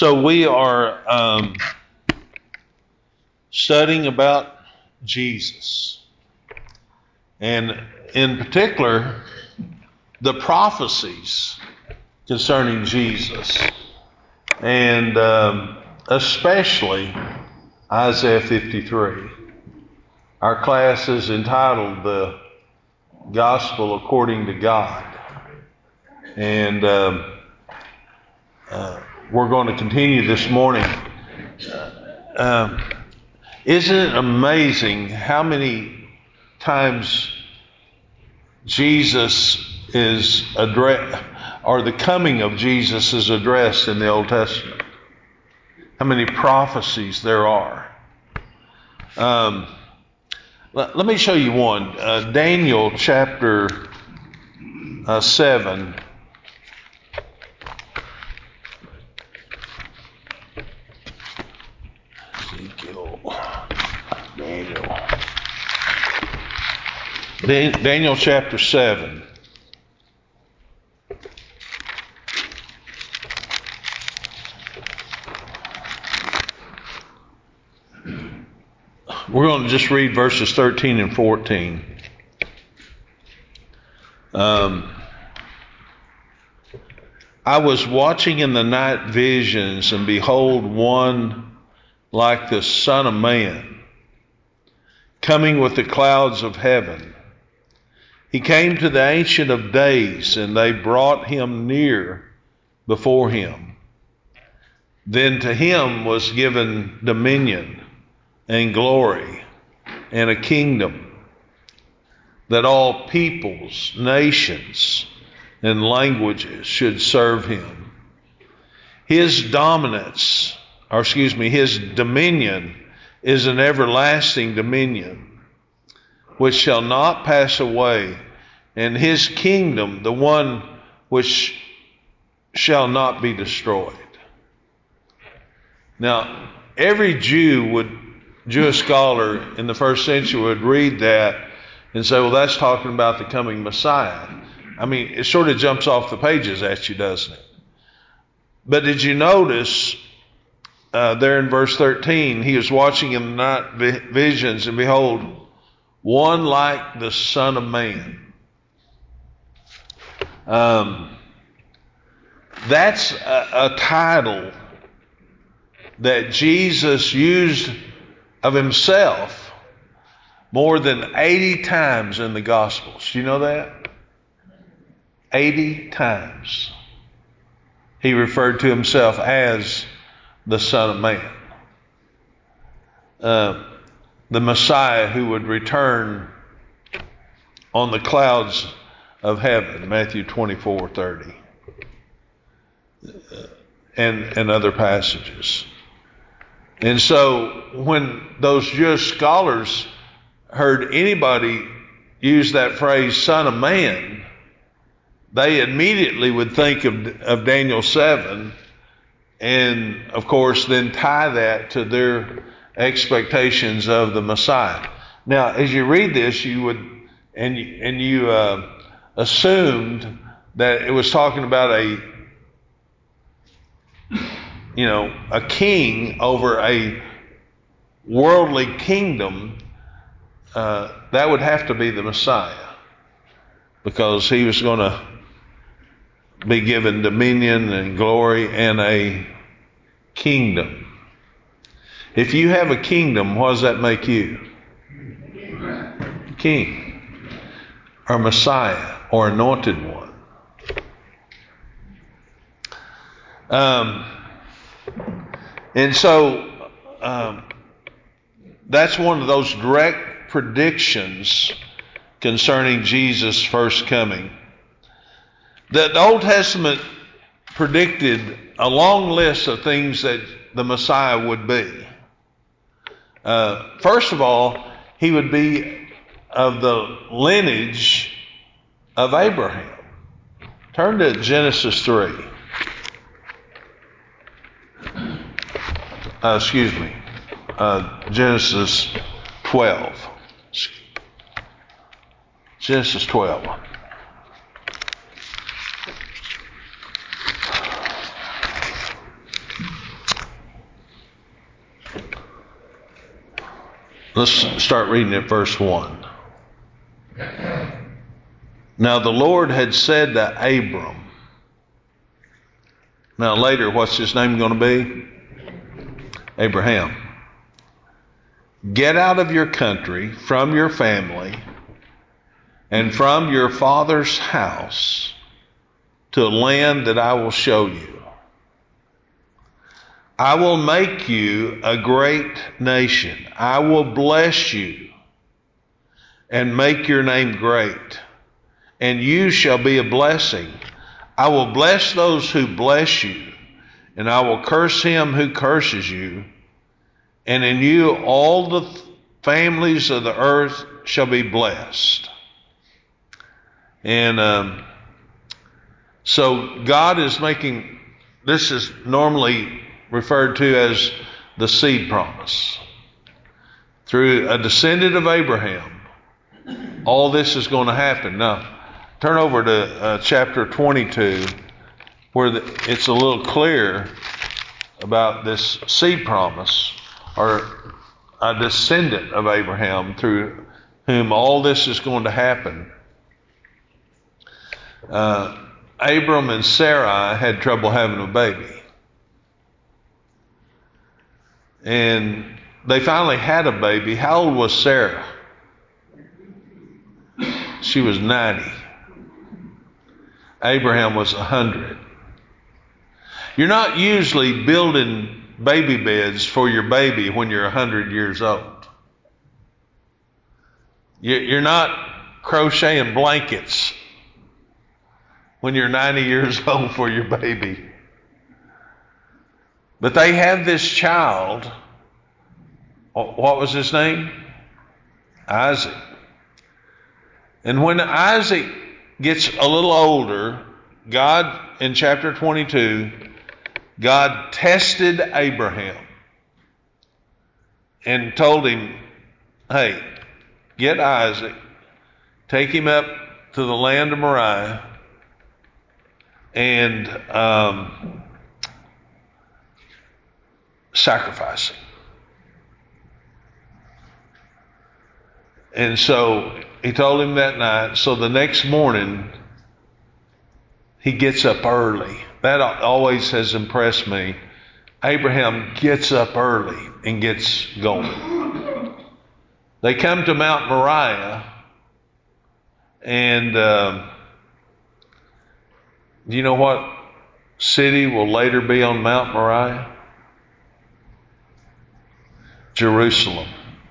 So we are studying about Jesus, and in particular, the prophecies concerning Jesus, and especially Isaiah 53. Our class is entitled The Gospel According to God, and we're going to continue this morning. Isn't it amazing how many times Jesus is addressed, or the coming of Jesus is addressed in the Old Testament? How many prophecies there are. Let me show you one. Daniel chapter 7. Daniel chapter 7. We're going to just read verses 13 and 14. I was watching in the night visions, and behold, one like the Son of Man, coming with the clouds of heaven. He came to the Ancient of Days, and they brought him near before him. Then to him was given dominion and glory and a kingdom, that all peoples, nations, and languages should serve him. His dominion is an everlasting dominion, which shall not pass away, and his kingdom the one which shall not be destroyed. Now, every Jewish scholar in the first century would read that and say, well, that's talking about the coming Messiah. I mean, it sort of jumps off the pages at you, doesn't it? But did you notice there in verse 13, he was watching in the night visions, and behold, one like the Son of Man. That's a title that Jesus used of himself more than 80 times in the Gospels. Do you know that? 80 times he referred to himself as the Son of Man. The Messiah who would return on the clouds of heaven, Matthew 24:30, and other passages. And so when those Jewish scholars heard anybody use that phrase, Son of Man, they immediately would think of Daniel 7, and of course then tie that to their expectations of the Messiah. Now, as you read this, you would assumed that it was talking about a king over a worldly kingdom. That would have to be the Messiah, because he was going to be given dominion and glory and a kingdom. If you have a kingdom, what does that make you? King, or Messiah, or anointed one. And so that's one of those direct predictions concerning Jesus' first coming. The Old Testament predicted a long list of things that the Messiah would be. First of all, he would be of the lineage of Abraham. Turn to Genesis 3. Genesis 12. Genesis 12. Let's start reading at verse 1. Now the Lord had said to Abram. Now later, what's his name going to be? Abraham. Get out of your country, from your family, and from your father's house to a land that I will show you. I will make you a great nation. I will bless you and make your name great, and you shall be a blessing. I will bless those who bless you, and I will curse him who curses you. And in you all the families of the earth shall be blessed. And so God is making, this is normally referred to as the seed promise. Through a descendant of Abraham, all this is going to happen. Now, turn over to chapter 22, where it's a little clear about this seed promise, or a descendant of Abraham through whom all this is going to happen. Abram and Sarai had trouble having a baby. And they finally had a baby. How old was Sarah? She was 90. Abraham was 100. You're not usually building baby beds for your baby when you're 100 years old. You're not crocheting blankets when you're 90 years old for your baby. But they had this child. What was his name? Isaac. And when Isaac gets a little older, God, in chapter 22, God tested Abraham and told him, hey, get Isaac, take him up to the land of Moriah, and sacrifice him. And so he told him that night. So the next morning, he gets up early. That always has impressed me. Abraham gets up early and gets going. They come to Mount Moriah, and do you know what city will later be on Mount Moriah? Jerusalem.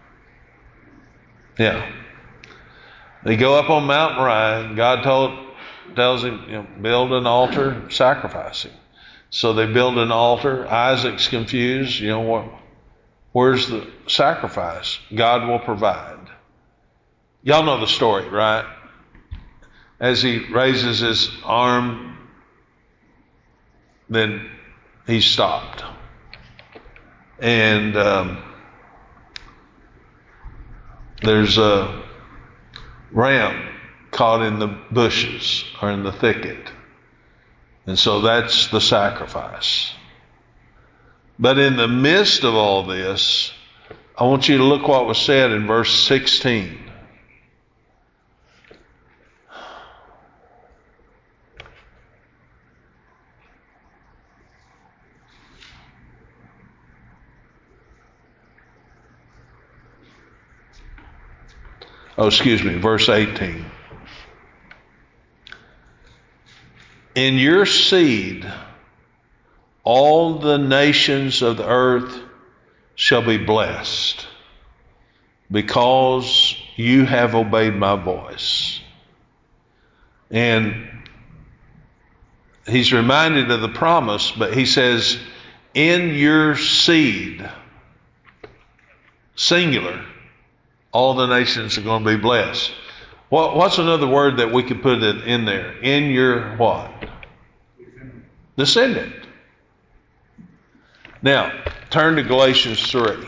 Yeah. They go up on Mount Moriah, and God tells him, build an altar, sacrifice him. So they build an altar. Isaac's confused. Where's the sacrifice? God will provide. Y'all know the story, right? As he raises his arm, then he stopped. And there's a ram caught in the bushes or in the thicket. And so that's the sacrifice. But in the midst of all this, I want you to look what was said in verse 16. Verse 18. In your seed, all the nations of the earth shall be blessed, because you have obeyed my voice. And he's reminded of the promise, but he says, in your seed, singular, all the nations are going to be blessed. What's another word that we could put in there? In your what? Descendant. Now, turn to Galatians 3.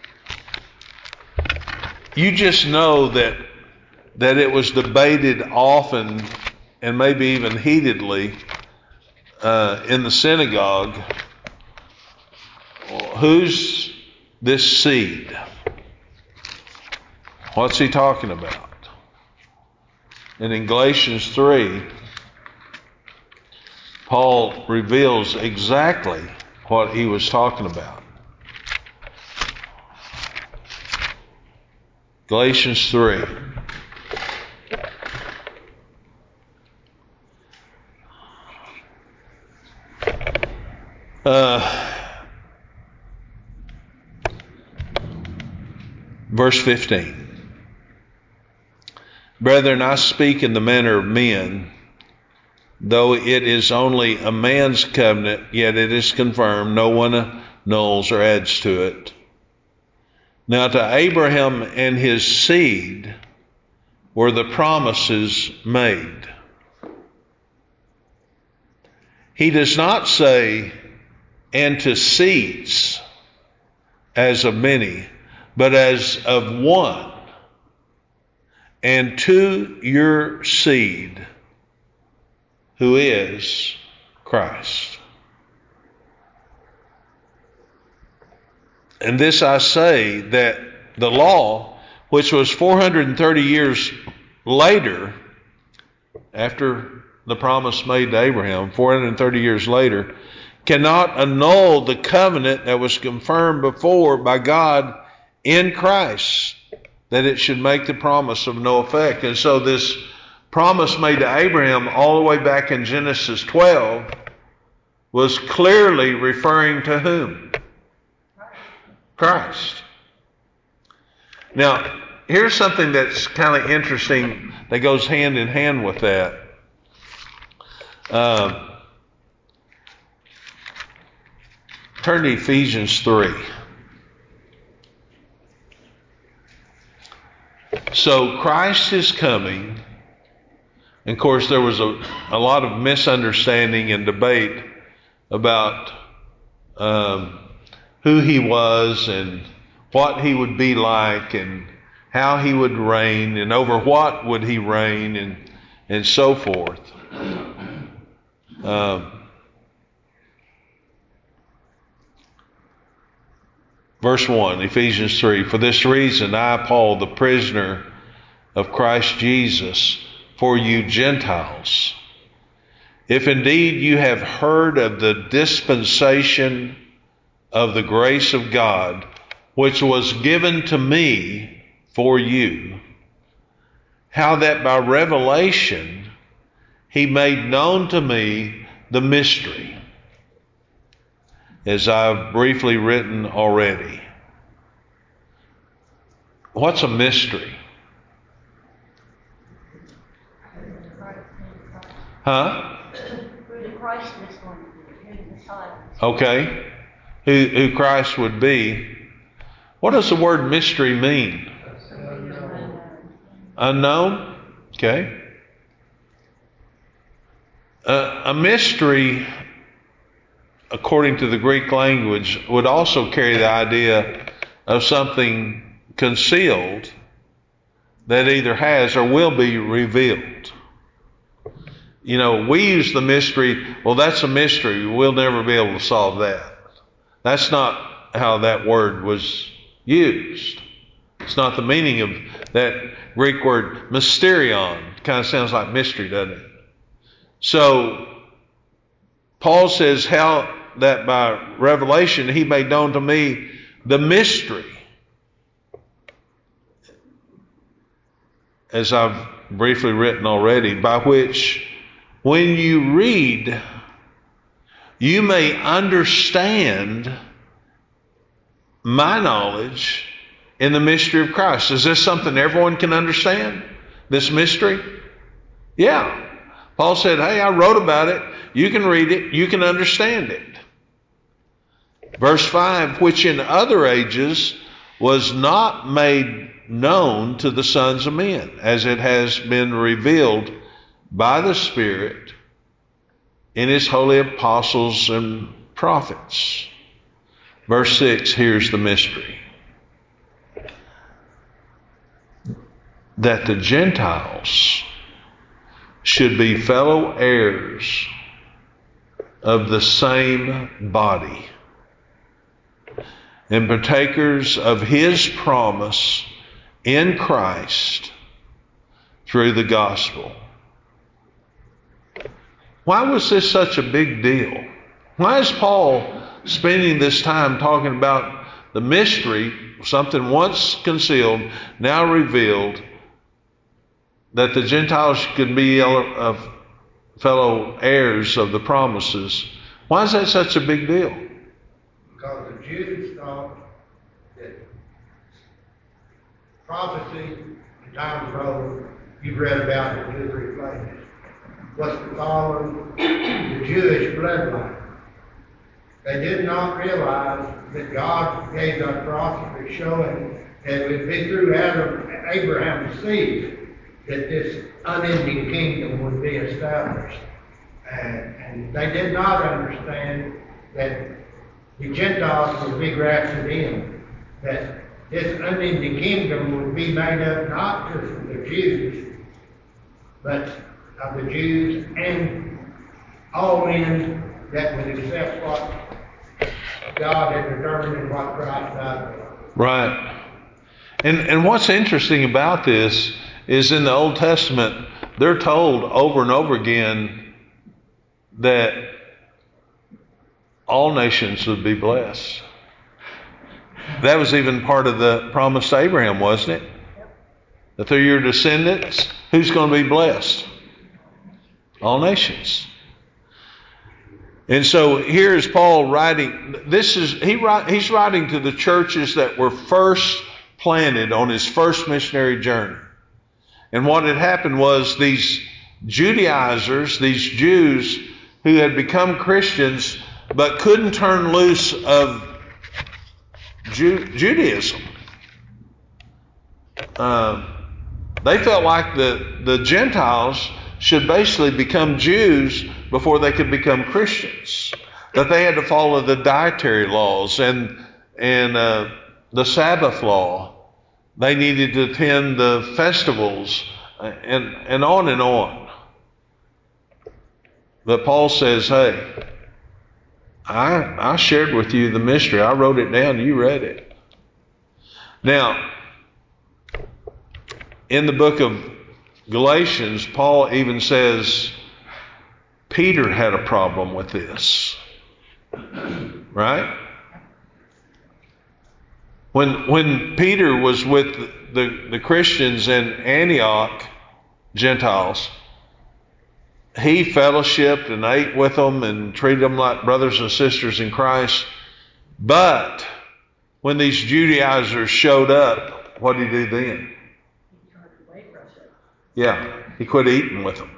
You just know that it was debated often, and maybe even heatedly, in the synagogue. Who's this seed? What's he talking about? And in Galatians 3, Paul reveals exactly what he was talking about. Galatians 3. Verse 15. Brethren, I speak in the manner of men, though it is only a man's covenant, yet it is confirmed, no one annuls or adds to it. Now to Abraham and his seed were the promises made. He does not say, and to seeds, as of many, but as of one, and to your seed, who is Christ. And this I say, that the law, which was 430 years later, after the promise made to Abraham, 430 years later, cannot annul the covenant that was confirmed before by God in Christ, that it should make the promise of no effect. And so this promise made to Abraham all the way back in Genesis 12 was clearly referring to whom? Christ. Now, here's something that's kind of interesting that goes hand in hand with that. Turn to Ephesians 3. So Christ is coming. And of course, there was a lot of misunderstanding and debate about who he was and what he would be like and how he would reign and over what would he reign and so forth. Verse 1, Ephesians 3, for this reason I, Paul, the prisoner of Christ Jesus, for you Gentiles, if indeed you have heard of the dispensation of the grace of God, which was given to me for you, how that by revelation he made known to me the mystery, as I've briefly written already. What's a mystery? Huh? Who the Christ is going to be, who the Messiah is. Okay. Who Christ would be. What does the word mystery mean? Unknown? Okay. A mystery, according to the Greek language, would also carry the idea of something concealed that either has or will be revealed. You know, we use the mystery, well, that's a mystery. We'll never be able to solve that. That's not how that word was used. It's not the meaning of that Greek word mysterion. Kind of sounds like mystery, doesn't it? So, Paul says how that by revelation he made known to me the mystery. As I've briefly written already, by which when you read, you may understand my knowledge in the mystery of Christ. Is this something everyone can understand? This mystery? Yeah. Paul said, hey, I wrote about it. You can read it. You can understand it. Verse 5, which in other ages was not made known to the sons of men, as it has been revealed by the Spirit in his holy apostles and prophets. Verse 6, here's the mystery. That the Gentiles should be fellow heirs of the same body and partakers of his promise in Christ through the gospel. Why was this such a big deal? Why is Paul spending this time talking about the mystery, something once concealed, now revealed, that the Gentiles could be fellow heirs of the promises? Why is that such a big deal? Because the Jews thought that prophecy in times of old, you've read about it in 2 or 3 places, was to follow the Jewish bloodline. They did not realize that God gave that prophecy showing that it would be through Abraham's seed that this unending kingdom would be established. And they did not understand that the Gentiles would be grafted in, that this unending kingdom would be made up not just of the Jews, but of the Jews and all men that would accept what God had determined and what Christ died for. Right. And what's interesting about this is in the Old Testament, they're told over and over again that all nations would be blessed. That was even part of the promise to Abraham, wasn't it? That through your descendants, who's going to be blessed? All nations. And so here's Paul writing. He's writing to the churches that were first planted on his first missionary journey. And what had happened was these Judaizers, these Jews who had become Christians but couldn't turn loose of Judaism. They felt like the Gentiles should basically become Jews before they could become Christians. That they had to follow the dietary laws and the Sabbath law. They needed to attend the festivals and on and on. But Paul says, hey, I shared with you the mystery. I wrote it down. You read it. Now, in the book of Galatians, Paul even says Peter had a problem with this. Right? When Peter was with the Christians in Antioch, Gentiles, he fellowshiped and ate with them and treated them like brothers and sisters in Christ. But when these Judaizers showed up, what did he do then? Yeah, he quit eating with them.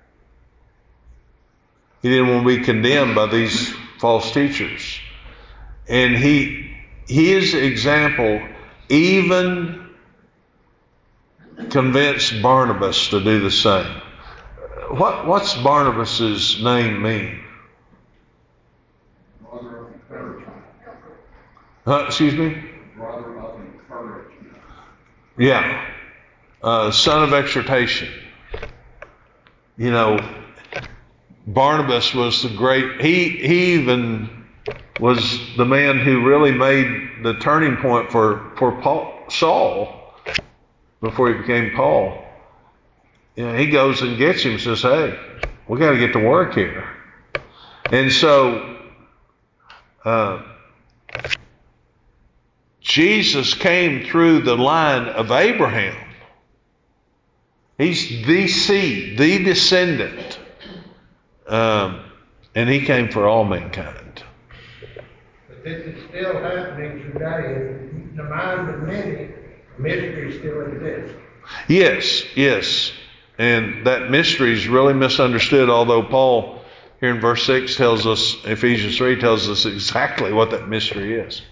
He didn't want to be condemned by these false teachers. And his example even convinced Barnabas to do the same. What's Barnabas's name mean? Brother of encouragement. Excuse me? Brother of encouragement. Yeah. Son of exhortation. You know, Barnabas was the great, he even was the man who really made the turning point for Saul before he became Paul. You know, he goes and gets him and says, hey, we got to get to work here. And so Jesus came through the line of Abraham. He's the seed, the descendant. And he came for all mankind. But this is still happening today. In the mind of many, mystery still exists. Yes. And that mystery is really misunderstood, although Paul, here in verse 6, tells us, Ephesians 3 tells us exactly what that mystery is.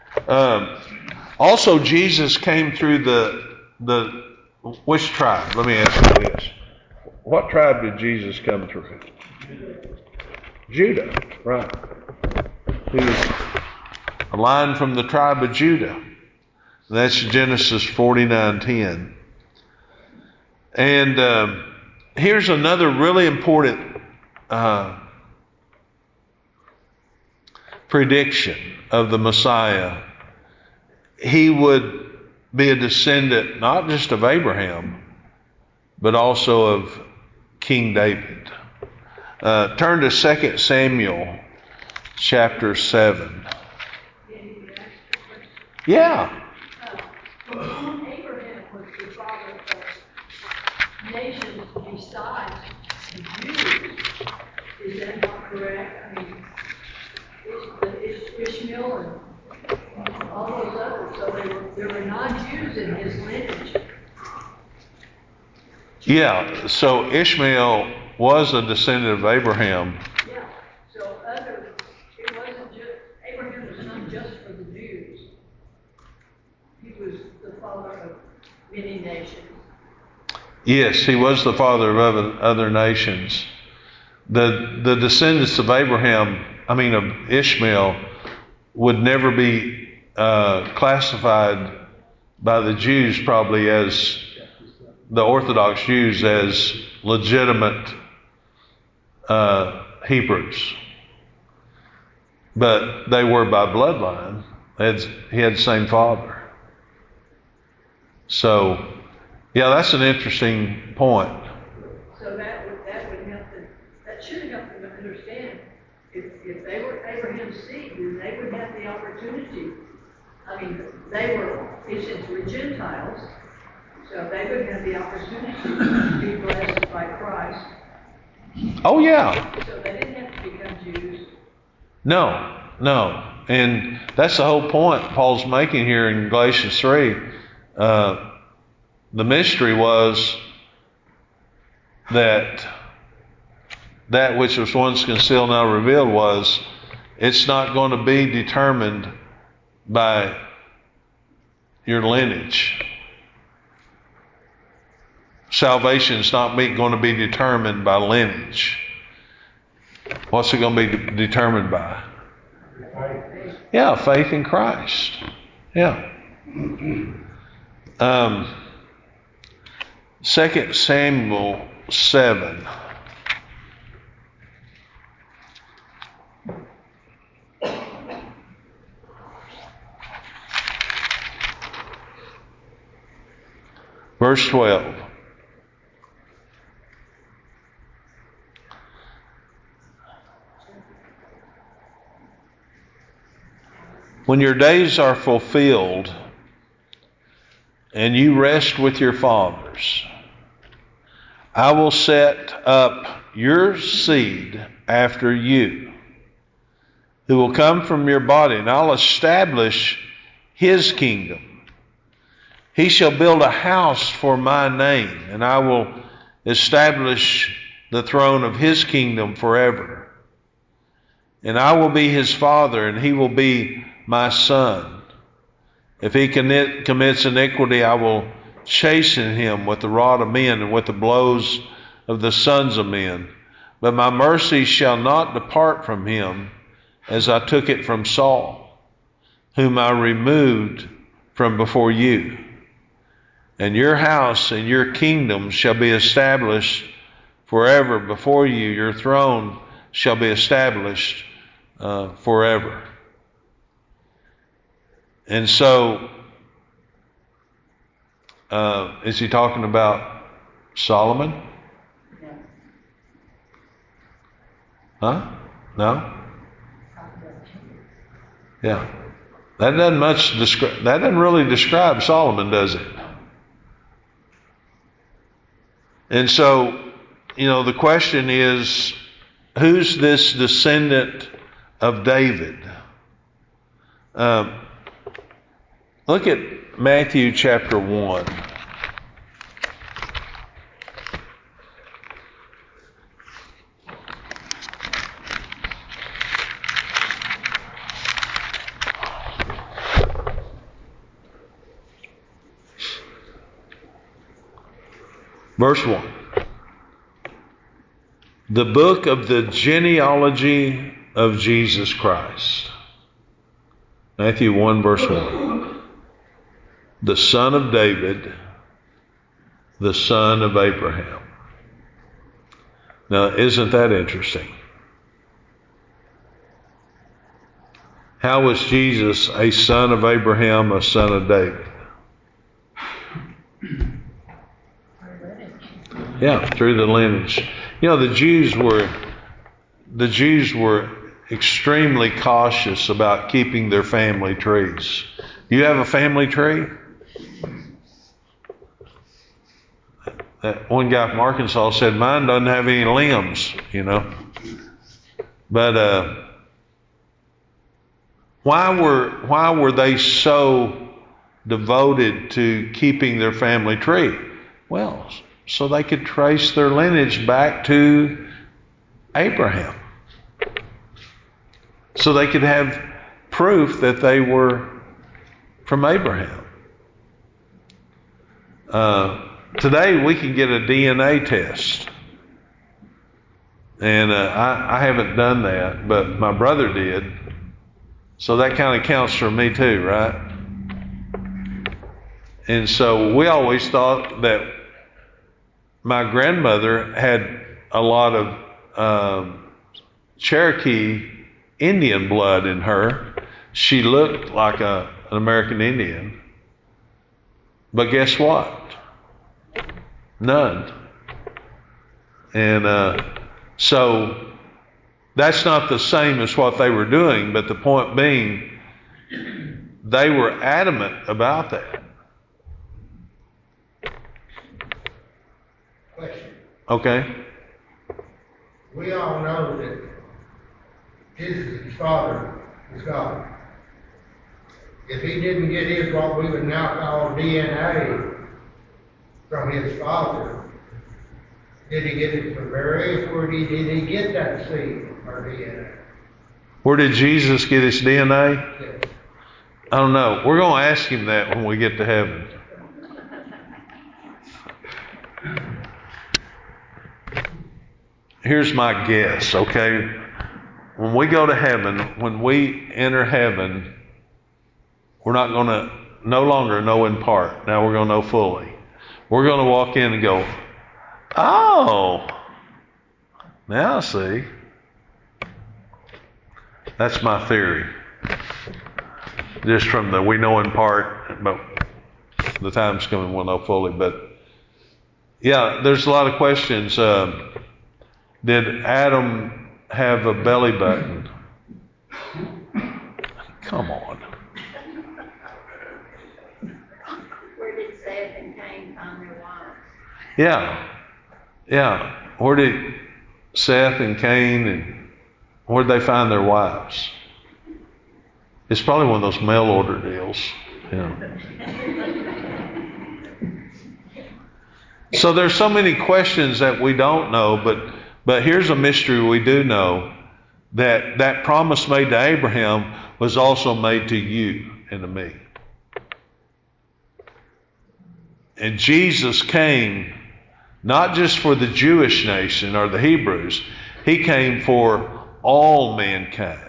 Also, Jesus came through which tribe? Let me ask you this. What tribe did Jesus come through? Judah, right. He's a line from the tribe of Judah. That's Genesis 49:10. And here's another really important prediction of the Messiah. He would be a descendant not just of Abraham, but also of King David. Turn to 2 Samuel chapter 7. Yeah. Abraham was the father of nations besides the Jews. Is that not correct? I mean, Ishmael and all those others, so there were non-Jews in his lineage. Yeah, so Ishmael was a descendant of Abraham. Yeah, so it wasn't just, Abraham was not just for the Jews. He was the father of many nations. Yes, he was the father of other nations. The descendants of of Ishmael, would never be classified by the Jews, probably as the Orthodox Jews, as legitimate Hebrews. But they were by bloodline. He had the same father. So, yeah, that's an interesting point. So that should help them understand. If they were Abraham's seed, then they would have the opportunity. I mean, he said, were Gentiles, so they would have the opportunity to be blessed by Christ. Oh, yeah. So they didn't have to become Jews. No. And that's the whole point Paul's making here in Galatians 3. The mystery was that which was once concealed now revealed was, it's not going to be determined by your lineage. Salvation is not going to be determined by lineage. What's it going to be determined by? Yeah, faith in Christ. Yeah. 2 Samuel 7. Verse 12. When your days are fulfilled and you rest with your fathers, I will set up your seed after you, who will come from your body, and I'll establish his kingdom. He shall build a house for my name, and I will establish the throne of his kingdom forever. And I will be his father, and he will be my son. If he commits iniquity, I will chasten him with the rod of men and with the blows of the sons of men. But my mercy shall not depart from him, as I took it from Saul, whom I removed from before you. And your house and your kingdom shall be established forever before you. Your throne shall be established forever. And so, is he talking about Solomon? Huh? No? Yeah. That doesn't really describe Solomon, does it? And so, the question is, who's this descendant of David? Look at Matthew chapter 1. Verse 1. The book of the genealogy of Jesus Christ. Matthew 1 verse 1. The son of David, the son of Abraham. Now, isn't that interesting? How was Jesus a son of Abraham, a son of David? Yeah, through the lineage. You know, the Jews were extremely cautious about keeping their family trees. Do you have a family tree? That one guy from Arkansas said, mine doesn't have any limbs, you know. But why were they so devoted to keeping their family tree? Well, so they could trace their lineage back to Abraham. So they could have proof that they were from Abraham. Today we can get a DNA test. And I haven't done that, but my brother did. So that kind of counts for me too, right? And so we always thought that my grandmother had a lot of Cherokee Indian blood in her. She looked like an American Indian. But guess what? None. And so that's not the same as what they were doing, but the point being, they were adamant about that. Question. Okay? We all know that Jesus' father is God. If he didn't get his, what we would now call DNA from his father, did he get it from Mary, or did he get that seed or DNA? Where did Jesus get his DNA? Yes. I don't know. We're going to ask him that when we get to heaven. Here's my guess, okay? When we go to heaven, when we enter heaven, we're not going to no longer know in part. Now we're going to know fully. We're going to walk in and go, oh, now I see. That's my theory. Just from the we know in part, but the time's coming we'll know fully. But yeah, there's a lot of questions. Did Adam have a belly button? Come on. Where did Seth and Cain find their wives? Yeah. Where did Seth and Cain and where did they find their wives? It's probably one of those mail order deals. Yeah. So there's so many questions that we don't know, but here's a mystery we do know, that promise made to Abraham was also made to you and to me. And Jesus came not just for the Jewish nation or the Hebrews, he came for all mankind.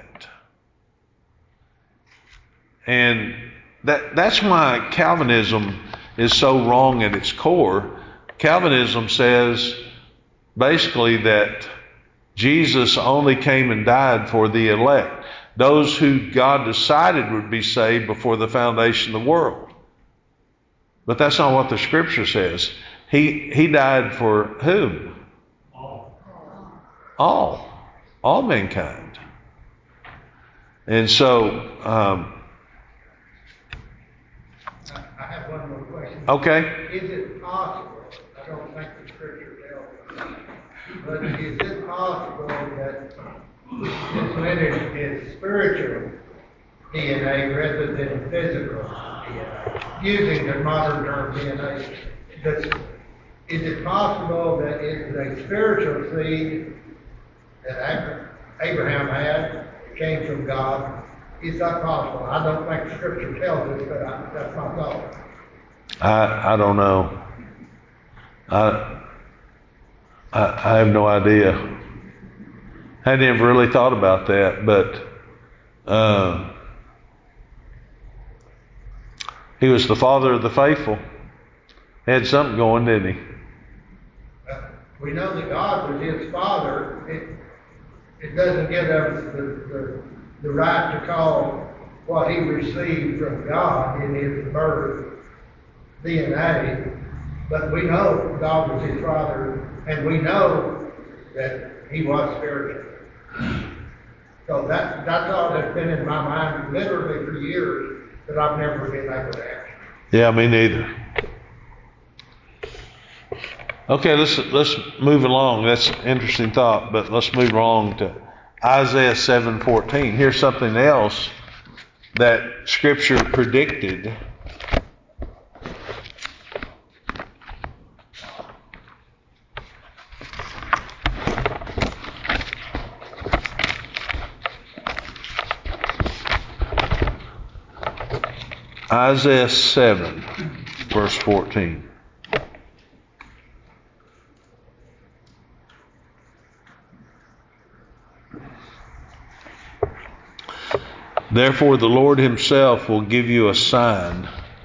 And that's why Calvinism is so wrong at its core. Calvinism says basically that Jesus only came and died for the elect, those who God decided would be saved before the foundation of the world. But that's not what the Scripture says. He died for whom? All mankind. And so I have one more question. okay. Is it possible, I don't think the scripture tells us, but is it possible that this lineage is spiritual DNA rather than physical DNA? Using the modern term DNA, is it possible that it is a spiritual seed that Abraham had, came from God? Is that possible? I don't think Scripture tells us, but that's my thought. I don't know. I have no idea. I never really thought about that, but he was the father of the faithful. He had something going, didn't he? We know that God was his father. It doesn't give us the right to call what he received from God in his birth DNA. But we know God was his father, and we know that he was spiritual. So that's all that's been in my mind literally for years that I've never been able to answer. Yeah, me neither. Okay, let's move along. That's an interesting thought, but let's move along to Isaiah 7:14. Here's something else that Scripture predicted. Isaiah 7, verse 14. Therefore the Lord himself will give you a sign.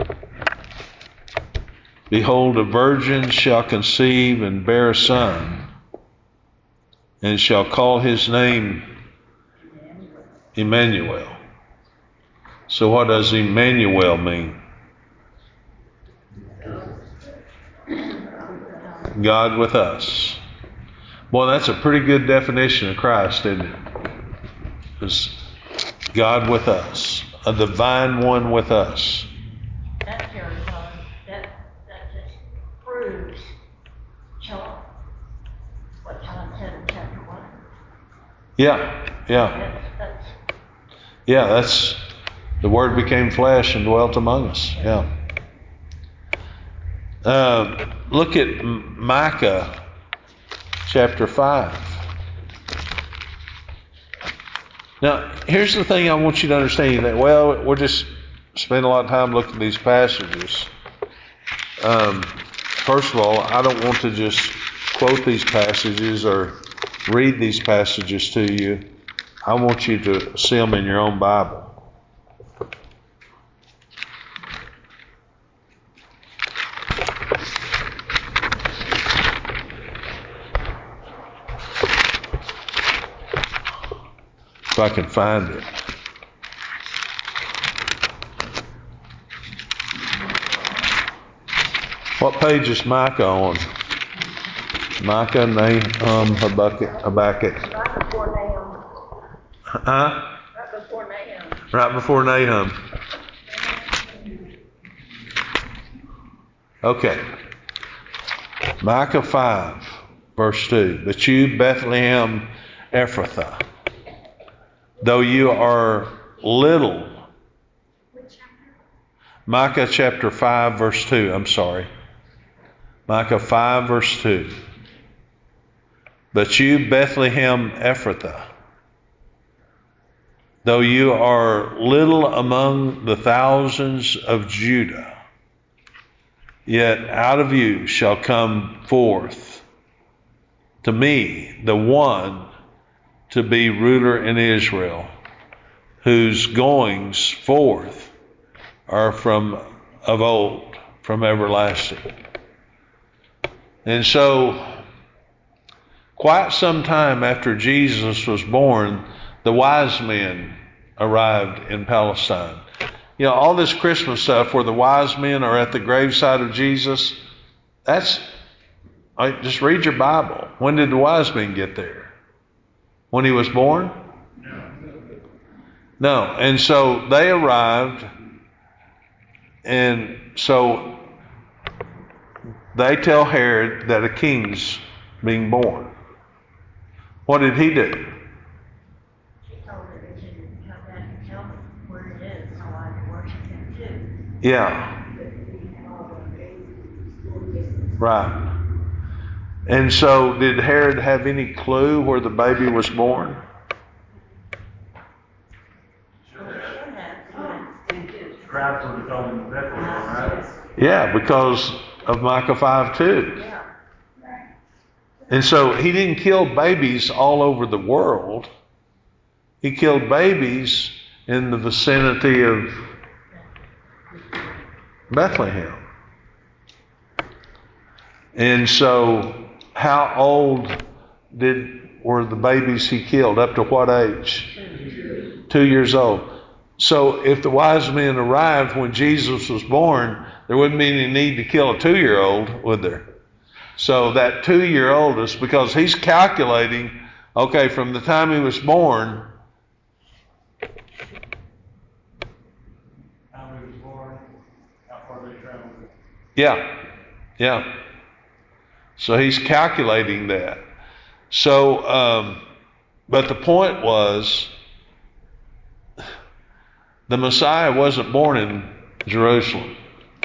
Behold, a virgin shall conceive and bear a son, and shall call his name Emmanuel. So what does Emmanuel mean? God with us. Boy, that's a pretty good definition of Christ, isn't it? It's God with us, a divine one with us. That carries on, that just proves John, what John said in chapter 1. Yeah. That's the Word became flesh and dwelt among us. Yeah. Look at Micah chapter 5. Now, here's the thing I want you to understand. That, well, we'll just spend a lot of time looking at these passages. First of all, I don't want to just quote these passages or read these passages to you. I want you to see them in your own Bible. If I can find it. What page is Micah on? Micah, Nahum, Habakkuk. Right before Nahum. Huh? Right before Nahum. Right before Nahum. Okay. Micah 5, verse 2. But you, Bethlehem Ephrathah, though you are little. Micah chapter 5, verse 2. I'm sorry. Micah 5, verse 2. But you, Bethlehem Ephrathah, though you are little among the thousands of Judah, yet out of you shall come forth to me the one to be ruler in Israel, whose goings forth are from of old, from everlasting. And so, quite some time after Jesus was born, the wise men arrived in Palestine. You know, all this Christmas stuff where the wise men are at the graveside of Jesus, just read your Bible. When did the wise men get there? When he was born? No. And so they arrived, and so they tell Herod that a king's being born. What did he do? She told her that she didn't come back and tell me where it is, so I can worship him too. Yeah. Right. And so did Herod have any clue where the baby was born? Crowds would have told him Bethlehem, right? Yeah, because of Micah 5:2. Yeah. And so he didn't kill babies all over the world. He killed babies in the vicinity of Bethlehem. And so how old were the babies he killed? Up to what age? 2 years old. So if the wise men arrived when Jesus was born, there wouldn't be any need to kill a 2-year-old, would there? So that 2-year-old is because he's calculating, okay, from the time he was born. How he was born, how far they traveled. Yeah. So he's calculating that. So, but the point was, the Messiah wasn't born in Jerusalem.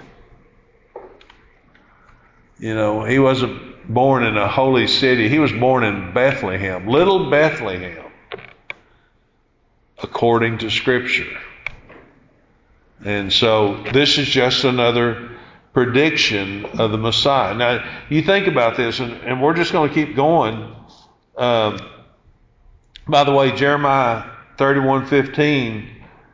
You know, he wasn't born in a holy city. He was born in Bethlehem, little Bethlehem, according to Scripture. And so this is just another prediction of the Messiah. Now, you think about this, and we're just going to keep going. By the way, Jeremiah 31:15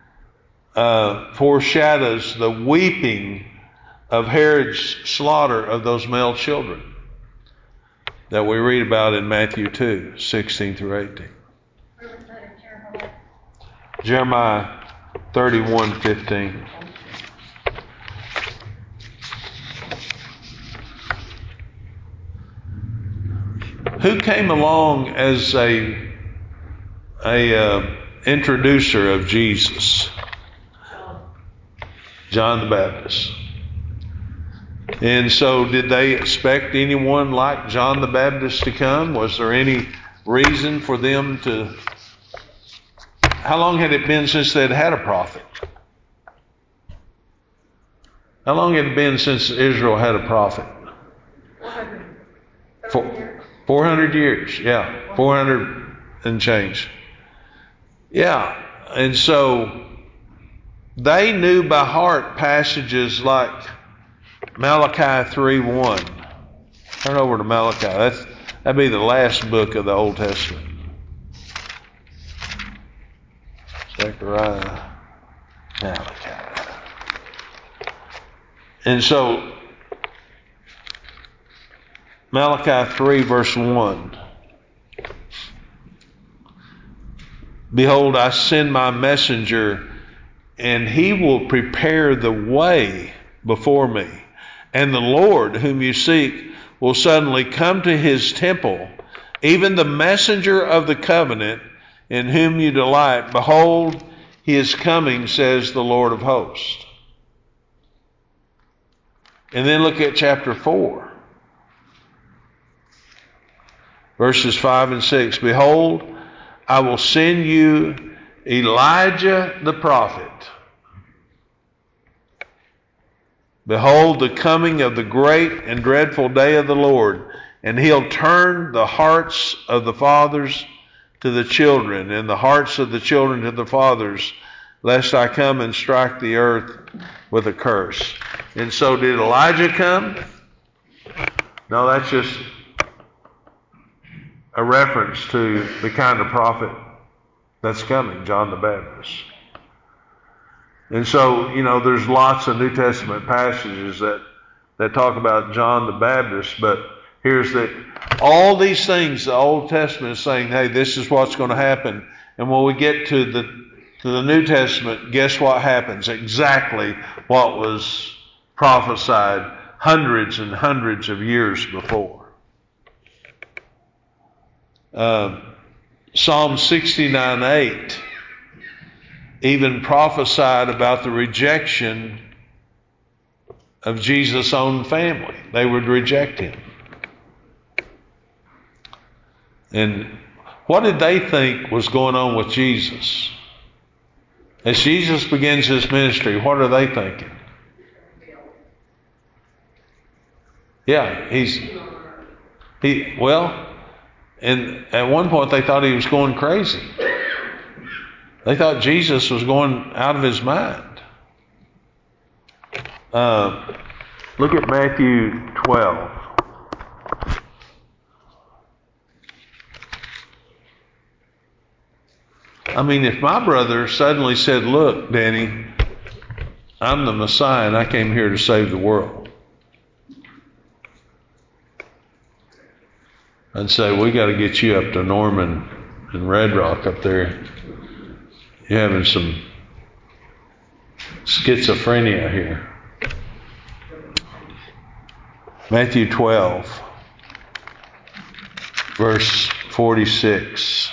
foreshadows the weeping of Herod's slaughter of those male children that we read about in Matthew 2:16 through 18. Where was that in Jeremiah? Jeremiah 31:15. Who came along as a introducer of Jesus? John the Baptist. And so did they expect anyone like John the Baptist to come? Was there any reason for them to... How long had it been since they'd had a prophet? How long had it been since Israel had a prophet? 400 years, yeah. 400 and change. Yeah, and so they knew by heart passages like Malachi 3:1. Turn over to Malachi. That'd be the last book of the Old Testament. Zechariah, Malachi. And so Malachi 3 verse 1. Behold, I send my messenger, and he will prepare the way before me. And the Lord whom you seek will suddenly come to his temple, even the messenger of the covenant in whom you delight. Behold, he is coming, says the Lord of hosts. And then look at chapter 4. Verses 5 and 6. Behold, I will send you Elijah the prophet. Behold, the coming of the great and dreadful day of the Lord, and he'll turn the hearts of the fathers to the children, and the hearts of the children to the fathers, lest I come and strike the earth with a curse. And so did Elijah come? No, that's just a reference to the kind of prophet that's coming, John the Baptist. And so, you know, there's lots of New Testament passages that talk about John the Baptist, but here's all these things the Old Testament is saying, hey, this is what's going to happen. And when we get to the New Testament, guess what happens? Exactly what was prophesied hundreds and hundreds of years before. Psalm 69:8 even prophesied about the rejection of Jesus' own family. They would reject him. And what did they think was going on with Jesus? As Jesus begins his ministry, what are they thinking? Yeah, and at one point they thought he was going crazy. They thought Jesus was going out of his mind. Look at Matthew 12. I mean, if my brother suddenly said, look, Danny, I'm the Messiah and I came here to save the world, I'd say, we got to get you up to Norman and Red Rock up there. You're having some schizophrenia here. Matthew 12, verse 46.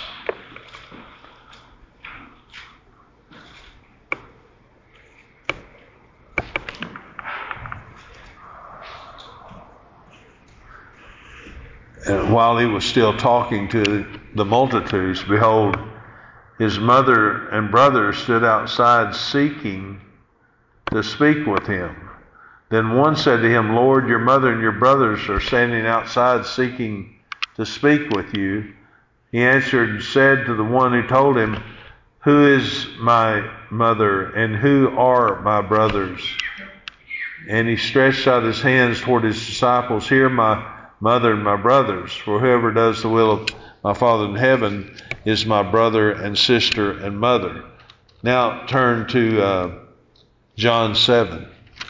And while he was still talking to the multitudes, behold, his mother and brothers stood outside seeking to speak with him. Then one said to him, Lord, your mother and your brothers are standing outside seeking to speak with you. He answered and said to the one who told him, who is my mother and who are my brothers? And he stretched out his hands toward his disciples. Here my mother and my brothers, for whoever does the will of my Father in heaven is my brother and sister and mother. Now turn to John 7.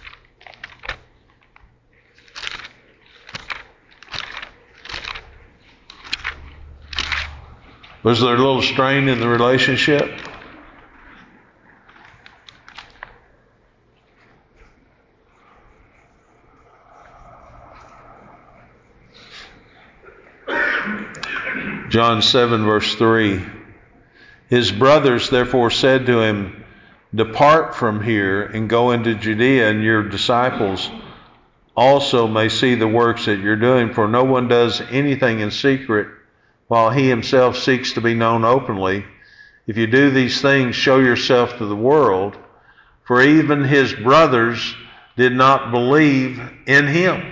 Was there a little strain in the relationship? John 7, verse 3. His brothers therefore said to him, depart from here and go into Judea, and your disciples also may see the works that you're doing. For no one does anything in secret while he himself seeks to be known openly. If you do these things, show yourself to the world. For even his brothers did not believe in him.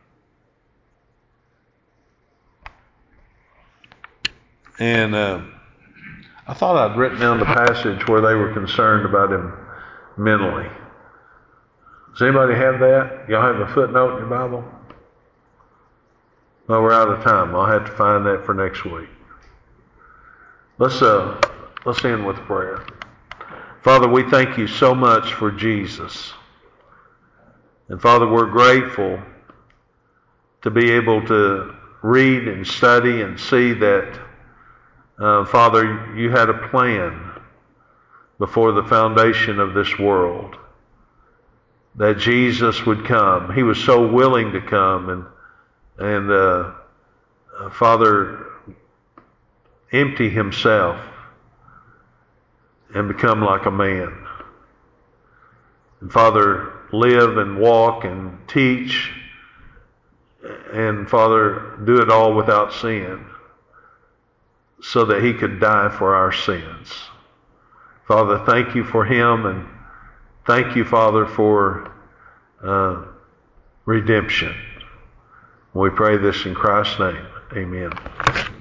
And I thought I'd written down the passage where they were concerned about him mentally. Does anybody have that? Y'all have a footnote in your Bible? Well, we're out of time. I'll have to find that for next week. Let's end with prayer. Father, we thank you so much for Jesus. And Father, we're grateful to be able to read and study and see that Father, you had a plan before the foundation of this world that Jesus would come. He was so willing to come and Father, empty himself and become like a man. And Father, live and walk and teach and Father, do it all without sin, so that he could die for our sins. Father, thank you for him, and thank you, Father, for redemption. We pray this in Christ's name. Amen.